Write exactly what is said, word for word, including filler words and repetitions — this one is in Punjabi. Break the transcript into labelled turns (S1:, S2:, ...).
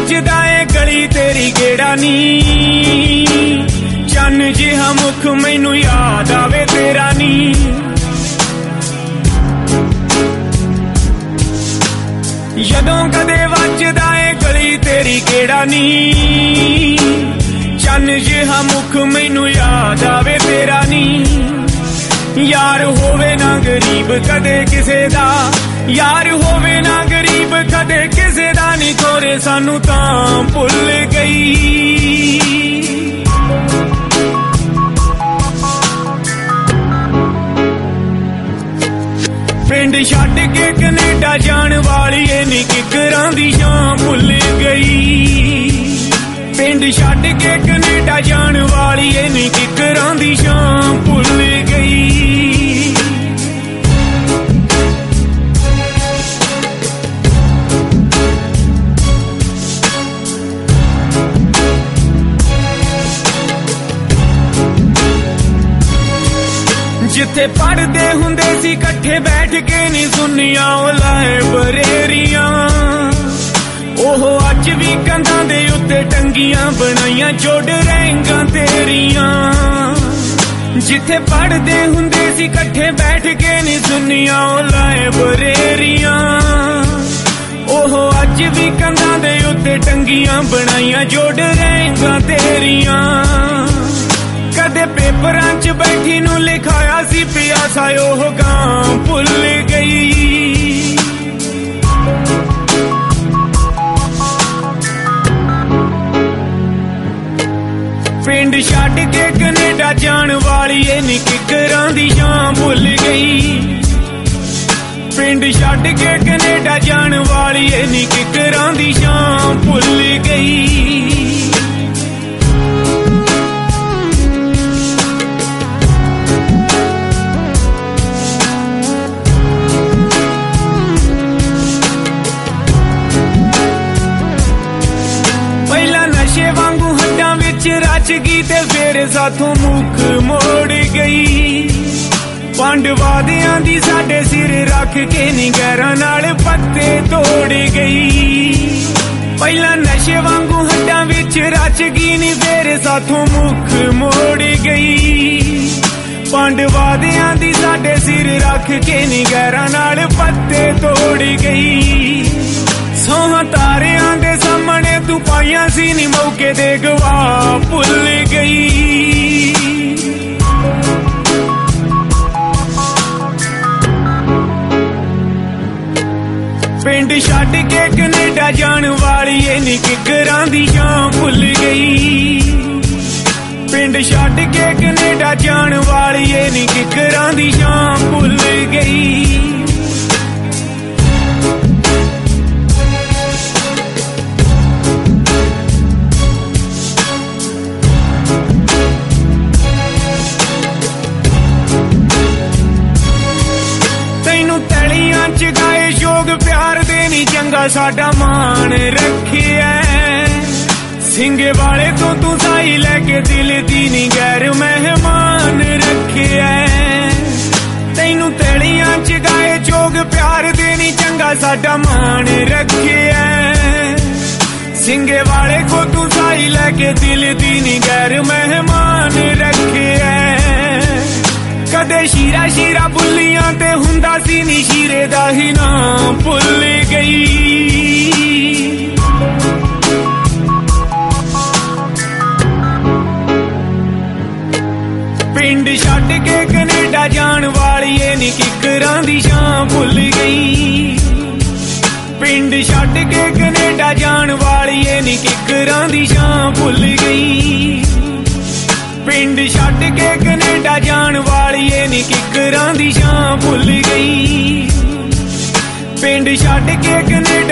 S1: ਵੱਜਦਾ ਏ ਗਲੀ ਤੇਰੀ ਗੇੜਾ ਨੀ, ਚੰਨ ਜਿਹਾ ਮੁਖ ਮੈਨੂੰ ਯਾਦ ਆਵੇ ਤੇਰਾ ਨੀ। ਜਦੋਂ ਕਦੇ ਵੱਜਦਾ ਏ ਗਲੀ ਤੇਰੀ ਗੇੜਾ ਨੀ, ਚੰਨ ਜਿਹਾ ਮੁਖ ਮੈਨੂੰ ਯਾਦ ਆਵੇ ਤੇਰਾ ਨੀ। ਯਾਰ ਹੋਵੇ ਨਾ ਗਰੀਬ ਕਦੇ ਕਿਸੇ ਦਾ, ਯਾਰ ਹੋਵੇ ਨਾ ਗਰੀਬ ਕਦੇ ਕਿਸੇ ਦਾ ਨੀ, ਤੋਰੇ ਸਾਨੂੰ ਤਾਂ ਭੁੱਲ ਗਈ। ਪਿੰਡ ਛੱਡ ਕੇ ਕੈਨੇਡਾ ਜਾਣ ਵਾਲੀ ਏ ਨੀ ਕਿਕਰਾਂ ਦੀ ਸ਼ਾਂ ਭੁੱਲ ਗਈ। ਪਿੰਡ ਛੱਡ ਕੇ ਕੈਨੇਡਾ ਜਾਣ ਵਾਲੀ ਏ ਨੀ ਕਿਕਰਾਂ ਦੀ ਸ਼ਾਂ ਭੁੱਲ ਗਈ। ਜਿੱਥੇ ਪੜ੍ਹਦੇ ਹੁੰਦੇ ਸੀ ਇਕੱਠੇ ਬੈਠ ਕੇ ਨੀ ਸੁਣੀਆਂ ਉਹ ਲਾਇਬ੍ਰੇਰੀਆਂ, ਉਹ ਅੱਜ ਵੀ ਕੰਧਾਂ ਦੇ ਉੱਤੇ ਟੰਗੀਆਂ ਬਣਾਈਆਂ ਜੋੜ ਰਹਿੰਗਾਂ ਤੇਰੀਆਂ। ਜਿੱਥੇ ਪੜ੍ਹਦੇ ਹੁੰਦੇ ਸੀ ਇਕੱਠੇ ਬੈਠ ਕੇ ਨੀ ਸੁਣੀਆਂ ਉਹ ਲਾਇਬ੍ਰੇਰੀਆਂ, ਉਹ ਅੱਜ ਵੀ ਕੰਧਾਂ ਦੇ ਉੱਤੇ ਟੰਗੀਆਂ ਬਣਾਈਆਂ ਜੋੜ ਰਹਿੰਗਾਂ ਤੇਰੀਆਂ। ਕਦੇ ਪੇਪਰਾਂ 'ਚ ਬੈਠੀ ਨੂੰ ਲਿਖਾਇਆ ਸੀ ਪਿਆਸਾ ਉਹ ਗਾਂ ਭੁੱਲ ਗਈ। ਪਿੰਡ ਛੱਡ ਕੇ ਕੈਨੇਡਾ ਜਾਣ ਵਾਲੀ ਏ ਨੀ ਕਿਕਰਾਂ ਦੀ ਸ਼ਾਂ ਭੁੱਲ ਗਈ। ਪਿੰਡ ਛੱਡ ਕੇ ਕੈਨੇਡਾ ਜਾਣ ਵਾਲੀ ਏ ਨੀ ਕਿਕਰਾਂ ਦੀ ਸ਼ਾਂ ਭੁੱਲ ਗਈ। ਰਚ ਗਈ ਤੇ ਫੇਰ ਸਾਥੋਂ ਮੁੱਖ ਮੋੜ ਗਈ। ਪੰਡ ਵਾਦਿਆਂ ਦੀ ਸਾਡੇ ਸਿਰ ਰੱਖ ਕੇ ਨੀ ਗੈਰਾਂ ਨਾਲ ਪੱਤੇ ਤੋੜ ਗਈ। ਪਹਿਲਾਂ ਨਸ਼ੇ ਵਾਂਗੂ ਹੱਡਾਂ ਵਿੱਚ ਰਚ ਗਈ ਨੀ ਫੇਰ ਸਾਥੋਂ ਮੁੱਖ ਮੋੜ ਗਈ। ਪੰਡ ਵਾਦਿਆਂ ਦੀ ਸਾਡੇ ਸਿਰ ਰੱਖ ਕੇ ਨੀ ਗੈਰਾਂ ਨਾਲ ਪੱਤੇ ਤੋੜ ਗਈ। ਸੋਹਾਂ ਤਾਰਿਆਂ ਦੇ ਸਾਹਮਣੇ ਤੂੰ ਪਾਈਆਂ ਸੀ ਨੀ ਮੌਕੇ ਦੇ ਗਵਾਹ ਭੁੱਲ ਗਈ। ਪਿੰਡ ਛੱਡ ਕੇ ਕੈਨੇਡਾ ਜਾਣ ਵਾਲੀ ਏ ਨੀ ਕਿਕਰਾਂ ਦੀ ਸ਼ਾਂ ਭੁੱਲ ਗਈ। ਪਿੰਡ ਛੱਡ ਕੇ ਕੈਨੇਡਾ ਜਾਣ ਵਾਲੀ ਏ ਨੀ ਕਿਕਰਾਂ ਦੀ ਸ਼ਾਂ ਭੁੱਲ ਗਈ। ਗਾਏ ਸ਼ੋਕ ਪਿਆਰ ਦੇ ਨੀ ਚੰਗਾ ਸਾਡਾ ਮਾਣ ਰੱਖਿਆ। ਸਿੰਘੇ ਵਾਲੇ ਤੋਂ ਤੂੰ ਸਾਈ ਲੈ ਕੇ ਦਿਲ ਦੀ ਨੀ ਗੈਰ ਮਹਿਮਾਨ ਰੱਖਿਆ। ਤੈਨੂੰ ਤੇਲੀਆਂ ਚ ਗਾਏ ਸ਼ੋਕ ਪਿਆਰ ਦੇ ਨੀ ਚੰਗਾ ਸਾਡਾ ਮਾਣ ਰੱਖਿਆ। ਸਿੰਘੇ ਵਾਲੇ ਕੋ ਤੂੰ ਸਾਈ ਲੈ ਕੇ ਦਿਲ ਦੀ ਨੀ ਗੈਰ ਮਹਿਮਾਨ ਰੱਖਿਆ। ਕਦੇ ਸ਼ੀਰਾ ਸ਼ੀਰਾ ਬੁੱਲੀਆਂ ਤੇ ਹੁੰਦਾ ਸੀ ਨੀ ਸ਼ੀਰੇ ਦਾ ਹੀ ਨਾਂ ਭੁੱਲ ਗਈ। ਪਿੰਡ ਛੱਡ ਕੇ ਕੈਨੇਡਾ ਜਾਣ ਵਾਲੀ ਏ ਨੀ ਕਿਕਰਾਂ ਦੀ ਸ਼ਾਂ ਭੁੱਲ ਗਈ। ਪਿੰਡ ਛੱਡ ਕੇ ਕੈਨੇਡਾ ਜਾਣ ਵਾਲੀ ਏ ਨੀ ਕਿਕਰਾਂ ਦੀ ਸ਼ਾਂ ਭੁੱਲ ਗਈ। ਪਿੰਡ ਛੱਡ ਕੇ ਕੈਨੇਡਾ ਜਾਣ ਵਾਲੀ ਏ ਨੀ ਕਿਕਰਾਂ ਦੀ ਸ਼ਾਂ ਭੁੱਲ ਗਈ। ਪਿੰਡ ਛੱਡ ਕੇ ਕੈਨੇਡਾ